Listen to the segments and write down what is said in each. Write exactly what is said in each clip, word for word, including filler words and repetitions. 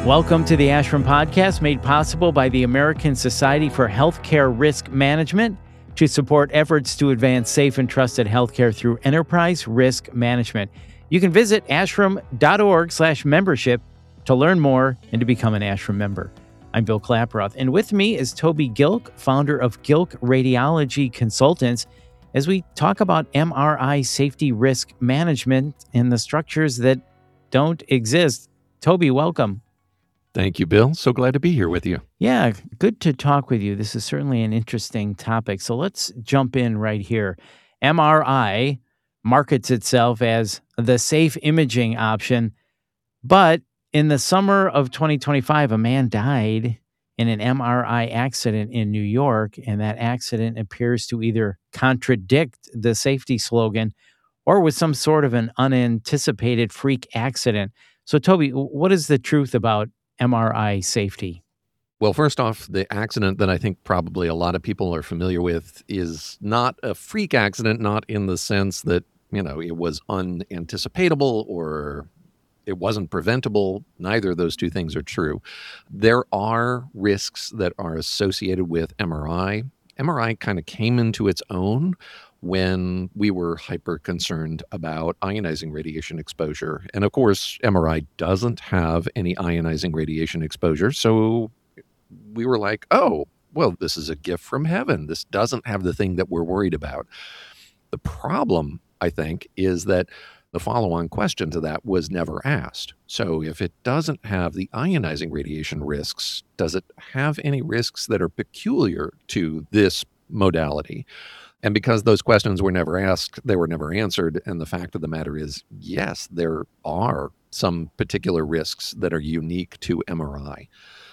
Welcome to the Ashram Podcast, made possible by the American Society for Healthcare Risk Management to support efforts to advance safe and trusted healthcare through enterprise risk management. You can visit ashram.org slash membership to learn more and to become an Ashram member. I'm Bill Klaproth, and with me is Toby Gilk, founder of Gilk Radiology Consultants, as we talk about M R I safety risk management and the structures that don't exist. Toby, welcome. Thank you, Bill. So glad to be here with you. Yeah, good to talk with you. This is certainly an interesting topic. So let's jump in right here. M R I markets itself as the safe imaging option, but in the summer of twenty twenty-five, a man died in an M R I accident in New York, and that accident appears to either contradict the safety slogan or was some sort of an unanticipated freak accident. So, Toby, what is the truth about M R I safety? Well, first off, the accident that I think probably a lot of people are familiar with is not a freak accident, not in the sense that, you know, it was unanticipatable or it wasn't preventable. Neither of those two things are true. There are risks that are associated with M R I. M R I kind of came into its own when we were hyper concerned about ionizing radiation exposure. And of course, M R I doesn't have any ionizing radiation exposure. So we were like, oh, well, this is a gift from heaven. This doesn't have the thing that we're worried about. The problem, I think, is that the follow-on question to that was never asked. So if it doesn't have the ionizing radiation risks, does it have any risks that are peculiar to this modality? And because those questions were never asked, they were never answered. And the fact of the matter is, yes, there are some particular risks that are unique to M R I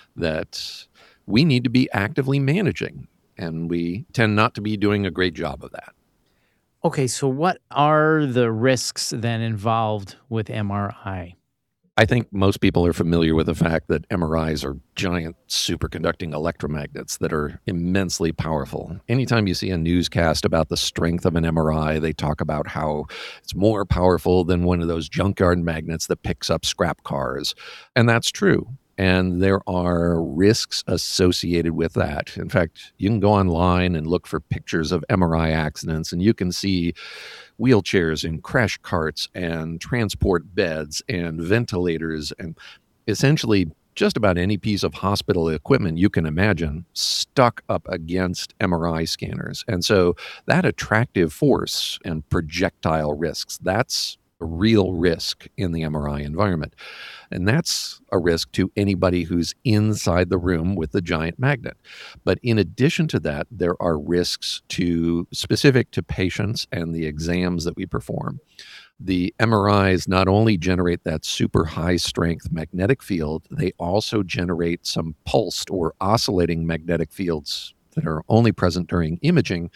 that we need to be actively managing. And we tend not to be doing a great job of that. Okay, so what are the risks then involved with M R I? I think most people are familiar with the fact that M R Is are giant superconducting electromagnets that are immensely powerful. Anytime you see a newscast about the strength of an M R I, they talk about how it's more powerful than one of those junkyard magnets that picks up scrap cars. And that's true. And there are risks associated with that. In fact, you can go online and look for pictures of M R I accidents, and you can see wheelchairs and crash carts and transport beds and ventilators and essentially just about any piece of hospital equipment you can imagine stuck up against M R I scanners. And so that attractive force and projectile risks, that's a real risk in the M R I environment. And that's a risk to anybody who's inside the room with the giant magnet. But in addition to that, there are risks to specific to patients and the exams that we perform. The M R Is not only generate that super high strength magnetic field, they also generate some pulsed or oscillating magnetic fields that are only present during imaging.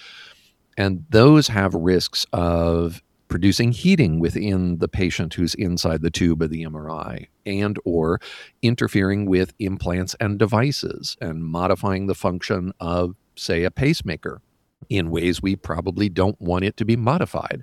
And those have risks of producing heating within the patient who's inside the tube of the M R I, and or interfering with implants and devices and modifying the function of, say, a pacemaker in ways we probably don't want it to be modified.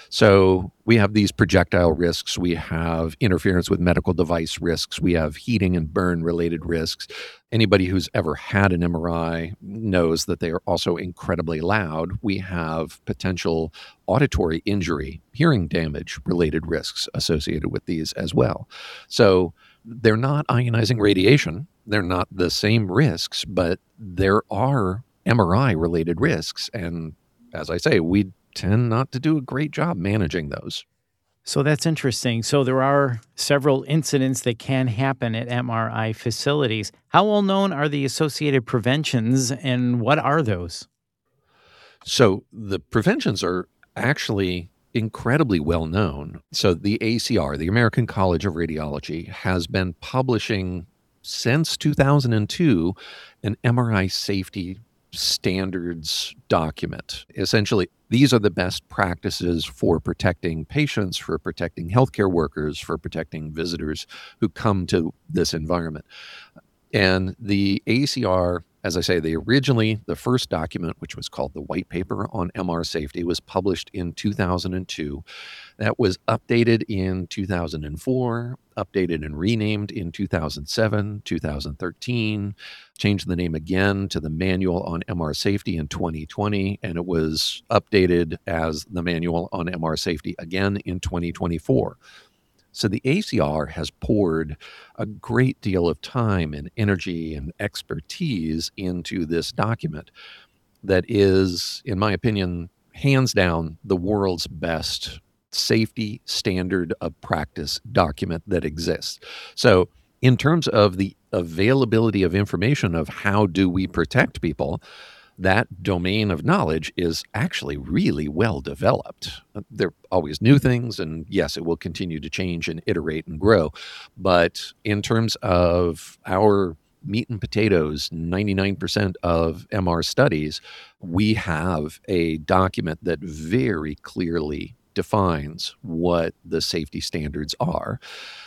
So we have these projectile risks, we have interference with medical device risks, we have heating and burn related risks. Anybody who's ever had an M R I knows that they are also incredibly loud. We have potential auditory injury, hearing damage related risks associated with these as well. So they're not ionizing radiation, they're not the same risks, but there are M R I related risks. And as I say, we tend not to do a great job managing those. So that's interesting. So there are several incidents that can happen at M R I facilities. How well known are the associated preventions, and what are those? So the preventions are actually incredibly well known. So the A C R, the American College of Radiology, has been publishing since two thousand two an M R I safety standards document. Essentially, these are the best practices for protecting patients, for protecting healthcare workers, for protecting visitors who come to this environment. And the A C R As I say, they originally, the first document, which was called the White Paper on M R Safety, was published in two thousand two. That was updated in two thousand four, updated and renamed in two thousand seven, two thousand thirteen, changed the name again to the Manual on M R Safety in twenty twenty, and it was updated as the Manual on M R Safety again in twenty twenty-four. So the A C R has poured a great deal of time and energy and expertise into this document that is, in my opinion, hands down the world's best safety standard of practice document that exists. So in terms of the availability of information of how do we protect people, that domain of knowledge is actually really well developed. There are always new things, and yes, it will continue to change and iterate and grow. But in terms of our meat and potatoes, ninety-nine percent of M R studies, we have a document that very clearly defines what the safety standards are.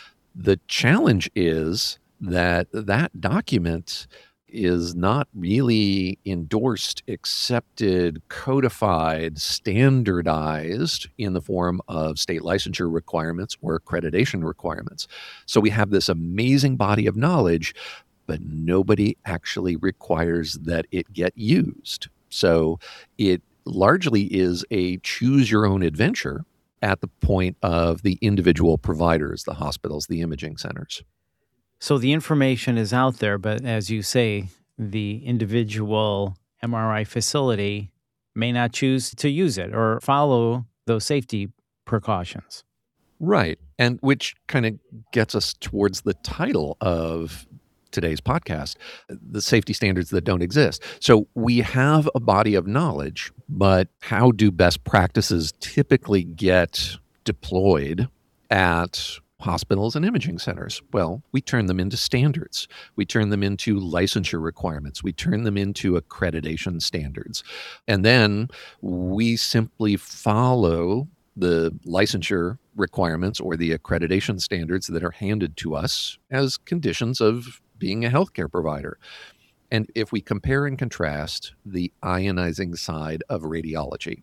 The challenge is that that document is not really endorsed, accepted, codified, standardized in the form of state licensure requirements or accreditation requirements. So we have this amazing body of knowledge, but nobody actually requires that it get used. So it largely is a choose your own adventure at the point of the individual providers, the hospitals, the imaging centers. So the information is out there, but as you say, the individual M R I facility may not choose to use it or follow those safety precautions. Right. And which kind of gets us towards the title of today's podcast, the safety standards that don't exist. So we have a body of knowledge, but how do best practices typically get deployed at hospitals and imaging centers? Well, we turn them into standards. We turn them into licensure requirements. We turn them into accreditation standards. And then we simply follow the licensure requirements or the accreditation standards that are handed to us as conditions of being a healthcare provider. And if we compare and contrast the ionizing side of radiology,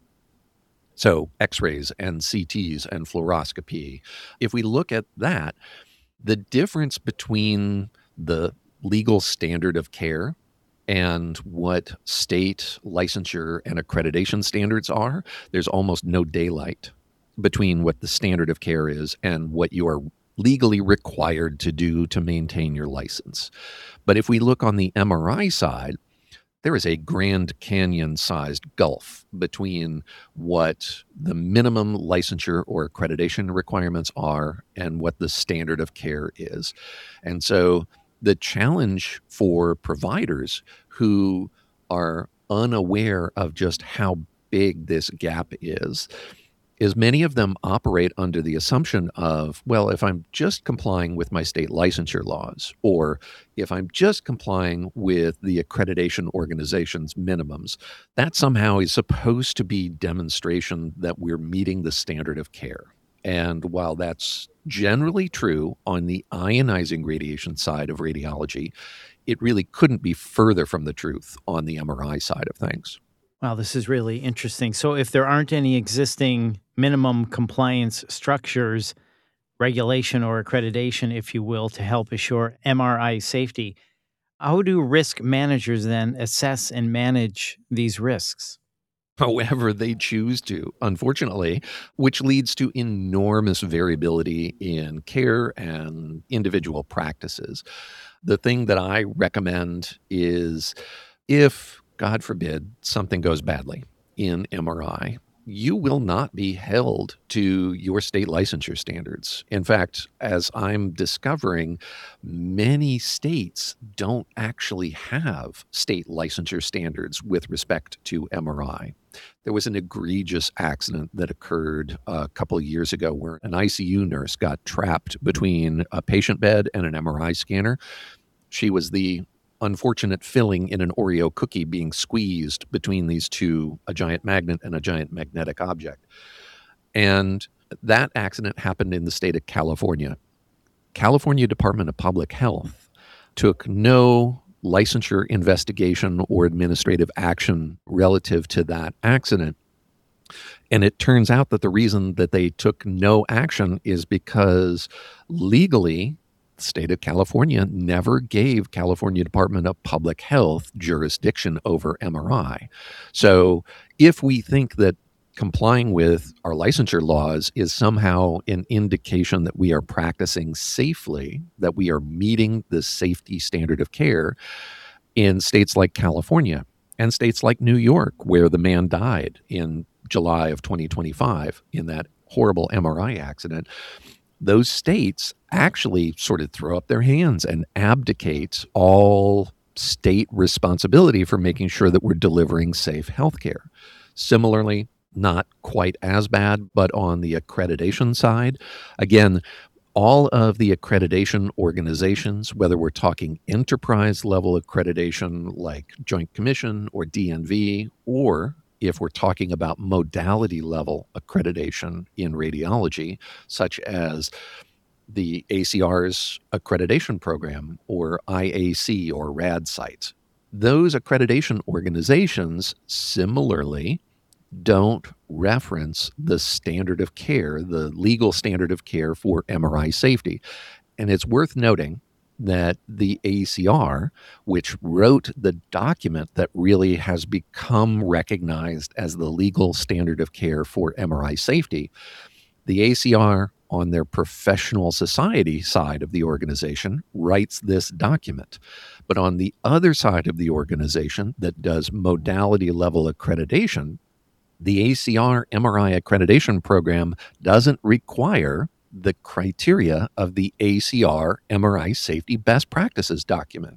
so x-rays and C Ts and fluoroscopy, if we look at that, the difference between the legal standard of care and what state licensure and accreditation standards are, there's almost no daylight between what the standard of care is and what you are legally required to do to maintain your license. But if we look on the M R I side, there is a Grand Canyon-sized gulf between what the minimum licensure or accreditation requirements are and what the standard of care is. And so the challenge for providers who are unaware of just how big this gap is, is many of them operate under the assumption of, well, if I'm just complying with my state licensure laws, or if I'm just complying with the accreditation organization's minimums, that somehow is supposed to be demonstration that we're meeting the standard of care. And while that's generally true on the ionizing radiation side of radiology, it really couldn't be further from the truth on the M R I side of things. Wow, this is really interesting. So if there aren't any existing minimum compliance structures, regulation or accreditation, if you will, to help assure M R I safety, how do risk managers then assess and manage these risks? However they choose to, unfortunately, which leads to enormous variability in care and individual practices. The thing that I recommend is if, God forbid, something goes badly in M R I, you will not be held to your state licensure standards. In fact, as I'm discovering, many states don't actually have state licensure standards with respect to M R I. There was an egregious accident that occurred a couple of years ago where an I C U nurse got trapped between a patient bed and an M R I scanner. She was the unfortunate filling in an Oreo cookie being squeezed between these two, a giant magnet and a giant magnetic object. And that accident happened in the state of California. California Department of Public Health took no licensure investigation or administrative action relative to that accident. And it turns out that the reason that they took no action is because legally, the state of California never gave California Department of Public Health jurisdiction over M R I. So if we think that complying with our licensure laws is somehow an indication that we are practicing safely, that we are meeting the safety standard of care in states like California and states like New York, where the man died in July of twenty twenty-five in that horrible M R I accident, those states actually sort of throw up their hands and abdicate all state responsibility for making sure that we're delivering safe healthcare. Similarly, not quite as bad, but on the accreditation side, again, all of the accreditation organizations, whether we're talking enterprise level accreditation like Joint Commission or D N V, or if we're talking about modality level accreditation in radiology, such as the A C R's accreditation program or I A C or RADSITE, those accreditation organizations similarly don't reference the standard of care, the legal standard of care for M R I safety. And it's worth noting that the A C R, which wrote the document that really has become recognized as the legal standard of care for M R I safety, the A C R on their professional society side of the organization writes this document. But on the other side of the organization that does modality level accreditation, the A C R M R I accreditation program doesn't require the criteria of the A C R M R I safety best practices document.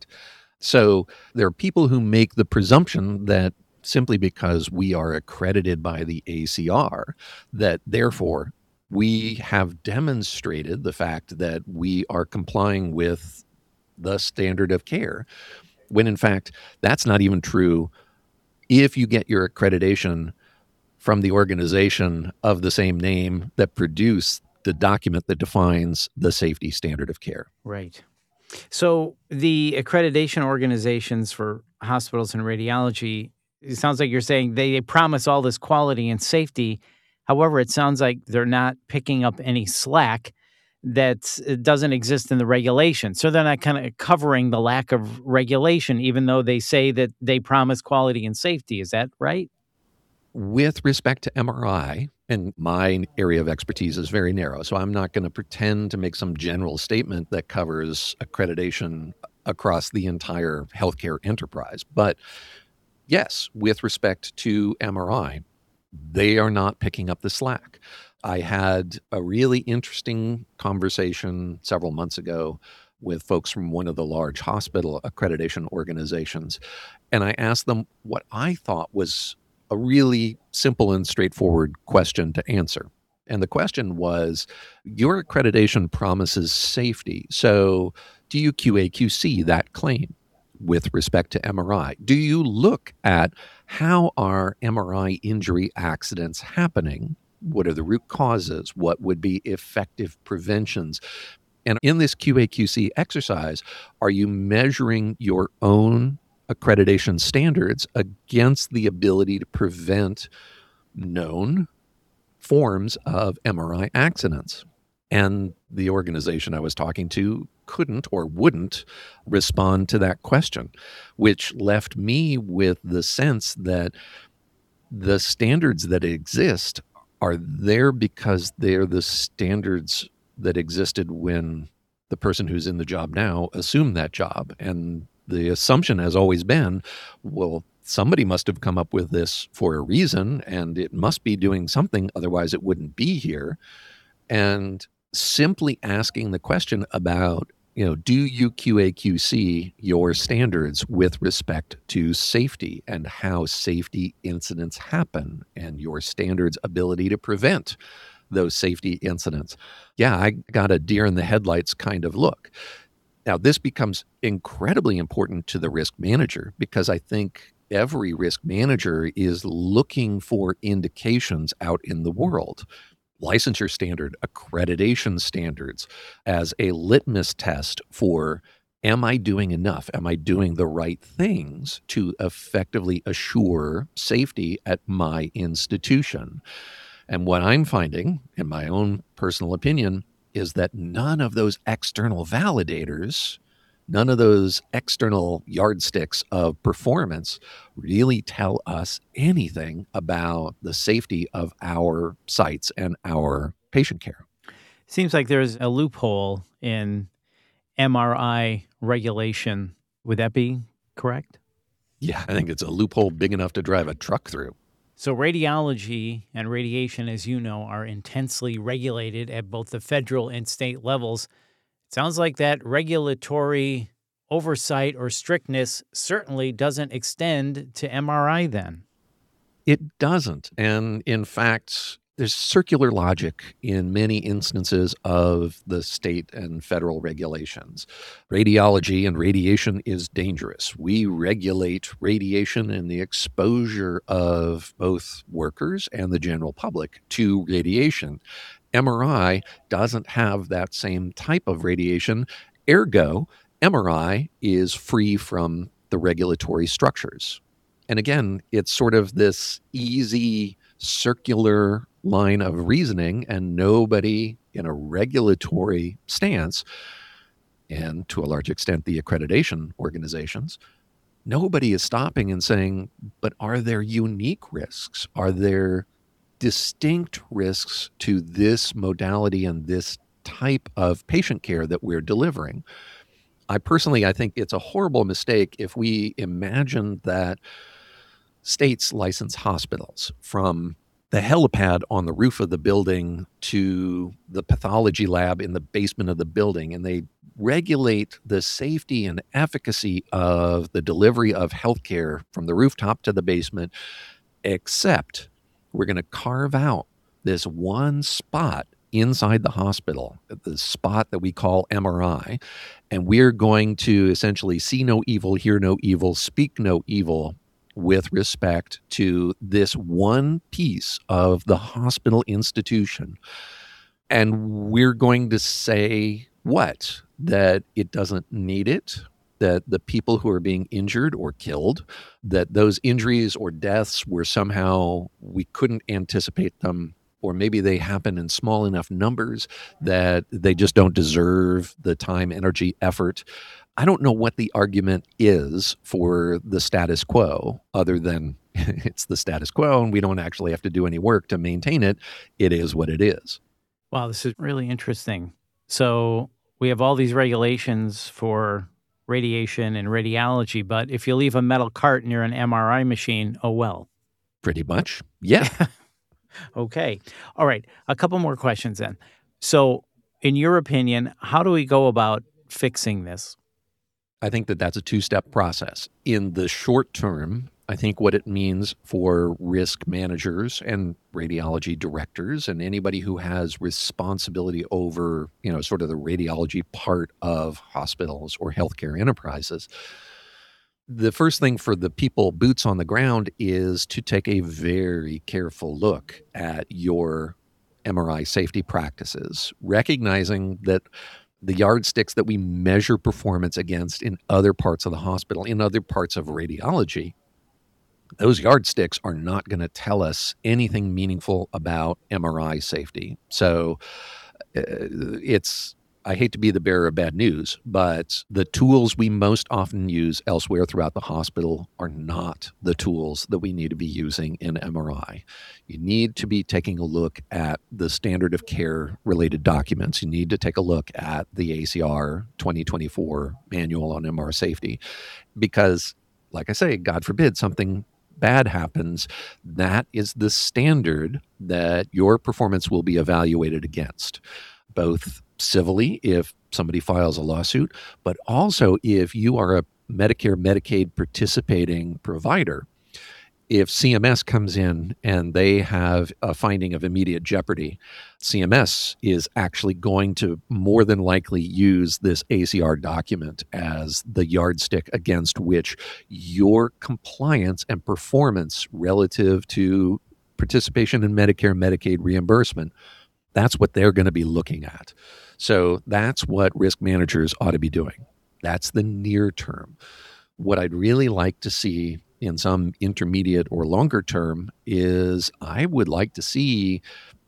So there are people who make the presumption that simply because we are accredited by the A C R, that therefore we have demonstrated the fact that we are complying with the standard of care, when in fact that's not even true if you get your accreditation from the organization of the same name that produced the document that defines the safety standard of care. Right. So the accreditation organizations for hospitals and radiology, it sounds like you're saying they, they promise all this quality and safety. However, it sounds like they're not picking up any slack that doesn't exist in the regulation. So they're not kind of covering the lack of regulation, even though they say that they promise quality and safety. Is that right? With respect to M R I, and my area of expertise is very narrow, so I'm not going to pretend to make some general statement that covers accreditation across the entire healthcare enterprise. But yes, with respect to M R I, they are not picking up the slack. I had a really interesting conversation several months ago with folks from one of the large hospital accreditation organizations, and I asked them what I thought was a really simple and straightforward question to answer. And the question was, your accreditation promises safety, so do you Q A Q C that claim with respect to M R I? Do you look at how are M R I injury accidents happening? What are the root causes? What would be effective preventions? And in this Q A Q C exercise, are you measuring your own accreditation standards against the ability to prevent known forms of M R I accidents? And the organization I was talking to couldn't or wouldn't respond to that question, which left me with the sense that the standards that exist are there because they're the standards that existed when the person who's in the job now assumed that job. And the assumption has always been, well, somebody must have come up with this for a reason, and it must be doing something, otherwise it wouldn't be here. And simply asking the question about, you know, do you Q A Q C your standards with respect to safety and how safety incidents happen and your standards' ability to prevent those safety incidents? Yeah, I got a deer in the headlights kind of look. Now, this becomes incredibly important to the risk manager because I think every risk manager is looking for indications out in the world. Licensure standard, accreditation standards as a litmus test for Am I doing enough? Am I doing the right things to effectively assure safety at my institution? And what I'm finding, in my own personal opinion, is that none of those external validators, none of those external yardsticks of performance really tell us anything about the safety of our sites and our patient care. Seems like there's a loophole in M R I regulation. Would that be correct? Yeah, I think it's a loophole big enough to drive a truck through. So radiology and radiation, as you know, are intensely regulated at both the federal and state levels. It sounds like that regulatory oversight or strictness certainly doesn't extend to M R I then. It doesn't. And in fact, there's circular logic in many instances of the state and federal regulations. Radiology and radiation is dangerous. We regulate radiation and the exposure of both workers and the general public to radiation. M R I doesn't have that same type of radiation. Ergo, M R I is free from the regulatory structures. And again, it's sort of this easy circular line of reasoning, and nobody in a regulatory stance, and to a large extent the accreditation organizations, nobody is stopping and saying, but are there unique risks? Are there distinct risks to this modality and this type of patient care that we're delivering? I personally, I think it's a horrible mistake if we imagine that states license hospitals from the helipad on the roof of the building to the pathology lab in the basement of the building, and they regulate the safety and efficacy of the delivery of healthcare from the rooftop to the basement, except we're going to carve out this one spot inside the hospital, the spot that we call M R I, and we're going to essentially see no evil, hear no evil, speak no evil with respect to this one piece of the hospital institution. And we're going to say what? That it doesn't need it, that the people who are being injured or killed, that those injuries or deaths were somehow, we couldn't anticipate them, or maybe they happen in small enough numbers that they just don't deserve the time, energy, effort. I don't know what the argument is for the status quo other than it's the status quo and we don't actually have to do any work to maintain it. It is what it is. Wow, this is really interesting. So we have all these regulations for radiation and radiology, but if you leave a metal cart near an M R I machine, oh well. Pretty much. Yeah. Okay. All right. A couple more questions then. So in your opinion, how do we go about fixing this? I think that that's a two-step process. In the short term, I think what it means for risk managers and radiology directors and anybody who has responsibility over, you know, sort of the radiology part of hospitals or healthcare enterprises, the first thing for the people boots on the ground is to take a very careful look at your M R I safety practices, recognizing that the yardsticks that we measure performance against in other parts of the hospital, in other parts of radiology, those yardsticks are not going to tell us anything meaningful about M R I safety. So uh, it's, I hate to be the bearer of bad news, but the tools we most often use elsewhere throughout the hospital are not the tools that we need to be using in M R I. You need to be taking a look at the standard of care related documents. You need to take a look at the A C R twenty twenty-four manual on M R safety, because like I say, God forbid something bad happens, that is the standard that your performance will be evaluated against, both civilly if somebody files a lawsuit, but also if you are a Medicare, Medicaid participating provider. If C M S comes in and they have a finding of immediate jeopardy, C M S is actually going to more than likely use this A C R document as the yardstick against which your compliance and performance relative to participation in Medicare, Medicaid reimbursement, that's what they're going to be looking at. So that's what risk managers ought to be doing. That's the near term. What I'd really like to see in some intermediate or longer term is I would like to see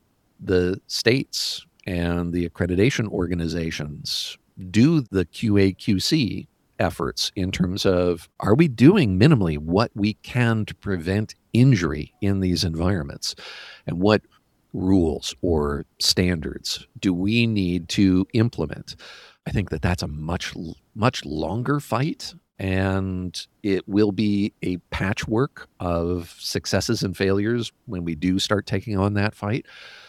the states and the accreditation organizations do the Q A Q C efforts in terms of, are we doing minimally what we can to prevent injury in these environments? And what rules or standards do we need to implement? I think that that's a much, much longer fight, and it will be a patchwork of successes and failures when we do start taking on that fight.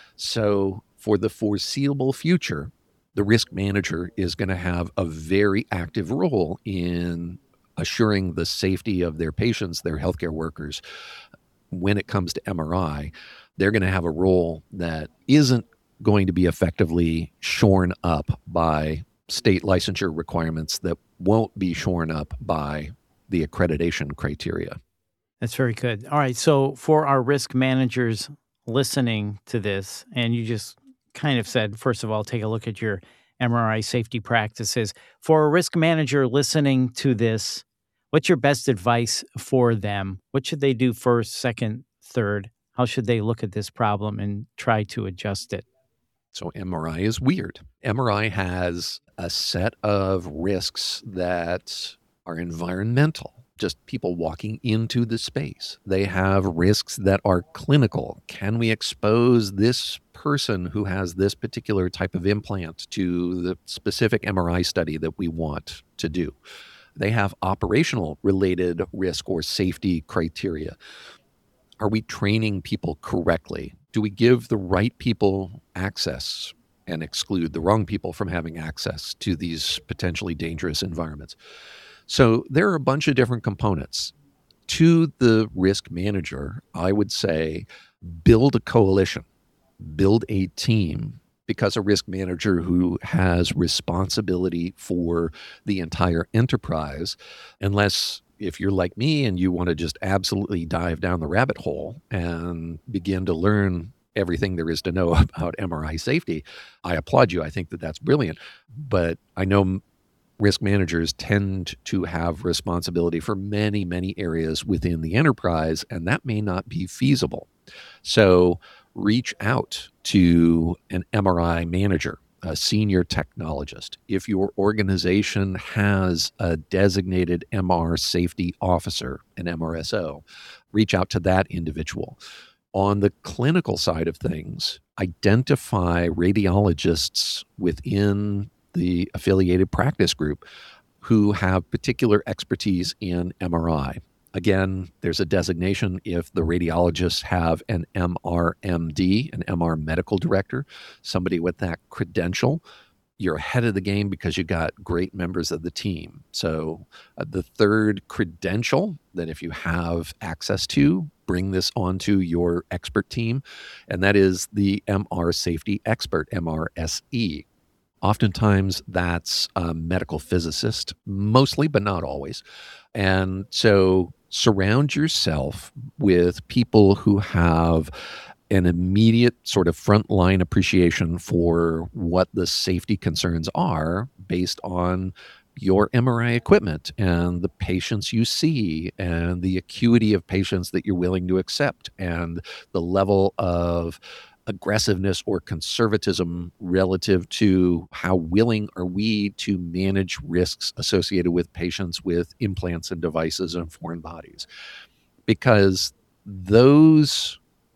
So for the foreseeable future, the risk manager is going to have a very active role in assuring the safety of their patients, their healthcare workers. When it comes to M R I, they're going to have a role that isn't going to be effectively shorn up by state licensure requirements, that won't be shorn up by the accreditation criteria. That's very good. All right. So for our risk managers listening to this, and you just kind of said, first of all, take a look at your M R I safety practices. For a risk manager listening to this, what's your best advice for them? What should they do first, second, third? How should they look at this problem and try to adjust it? So M R I is weird. M R I has a set of risks that are environmental, just people walking into the space. They have risks that are clinical. Can we expose this person who has this particular type of implant to the specific M R I study that we want to do? They have operational related risk or safety criteria. Are we training people correctly? Do we give the right people access and exclude the wrong people from having access to these potentially dangerous environments? So there are a bunch of different components. To the risk manager, I would say build a coalition, build a team, because a risk manager who has responsibility for the entire enterprise, unless if you're like me and you want to just absolutely dive down the rabbit hole and begin to learn everything there is to know about M R I safety, I applaud you. I think that that's brilliant. But I know risk managers tend to have responsibility for many, many areas within the enterprise, and that may not be feasible. So reach out to an M R I manager, a senior technologist. If your organization has a designated M R safety officer, an M R S O, reach out to that individual. On the clinical side of things, identify radiologists within the affiliated practice group who have particular expertise in M R I. Again, there's a designation if the radiologists have an M R M D, an M R medical director, somebody with that credential. You're ahead of the game because you got great members of the team. So uh, the third credential that if you have access to, bring this onto your expert team, and that is the M R Safety Expert, M R S E. Oftentimes that's a medical physicist, mostly, but not always. And so surround yourself with people who have an immediate sort of frontline appreciation for what the safety concerns are based on your M R I equipment and the patients you see and the acuity of patients that you're willing to accept and the level of aggressiveness or conservatism relative to how willing are we to manage risks associated with patients with implants and devices and foreign bodies. Because those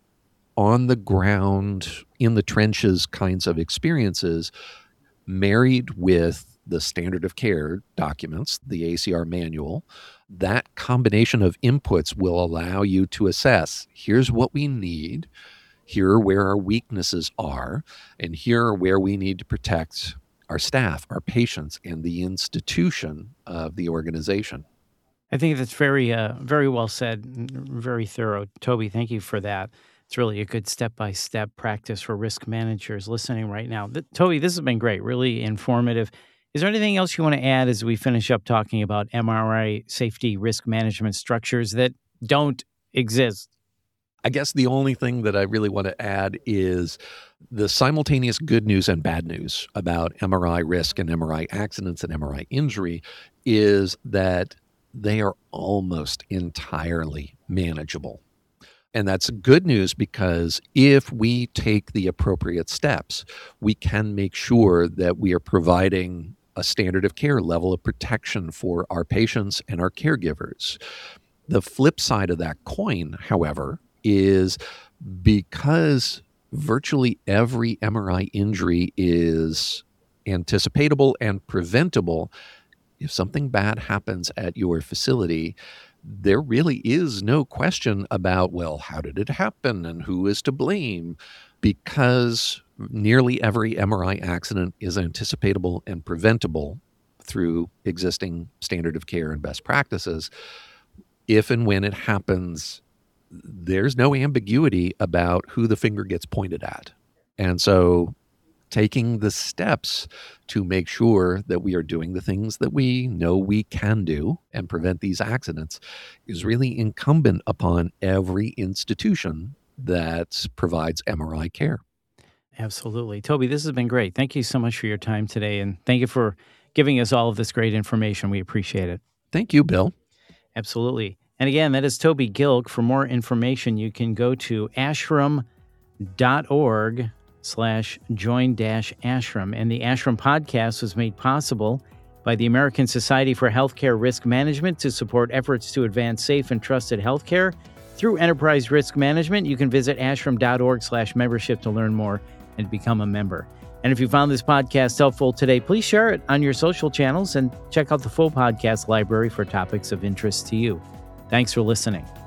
on the ground, in the trenches kinds of experiences, married with the standard of care documents, the A C R manual, that combination of inputs will allow you to assess, here's what we need, here are where our weaknesses are, and here are where we need to protect our staff, our patients, and the institution of the organization. I think that's very, uh, very well said, and very thorough. Toby, thank you for that. It's really a good step-by-step practice for risk managers listening right now. Th- Toby, this has been great, really informative. Is there anything else you want to add as we finish up talking about M R I safety risk management structures that don't exist? I guess the only thing that I really want to add is The simultaneous good news and bad news about M R I risk and M R I accidents and M R I injury is that they are almost entirely manageable. And that's good news because if we take the appropriate steps, we can make sure that we are providing a standard of care level of protection for our patients and our caregivers. The flip side of that coin, however, is because virtually every M R I injury is anticipatable and preventable, if something bad happens at your facility, there really is no question about, well, how did it happen and who is to blame? Because nearly every M R I accident is anticipatable and preventable through existing standard of care and best practices. If and when it happens, there's no ambiguity about who the finger gets pointed at. And so taking the steps to make sure that we are doing the things that we know we can do and prevent these accidents is really incumbent upon every institution that provides M R I care. Absolutely. Toby, this has been great. Thank you so much for your time today, and thank you for giving us all of this great information. We appreciate it. Thank you, Bill. Absolutely. And again, that is Toby Gilk. For more information, you can go to ashram dot org slash join dash ashram. And the Ashram podcast was made possible by the American Society for Healthcare Risk Management to support efforts to advance safe and trusted healthcare through enterprise risk management. You can visit ashram dot org slash membership to learn more and become a member. And if you found this podcast helpful today, please share it on your social channels and check out the full podcast library for topics of interest to you. Thanks for listening.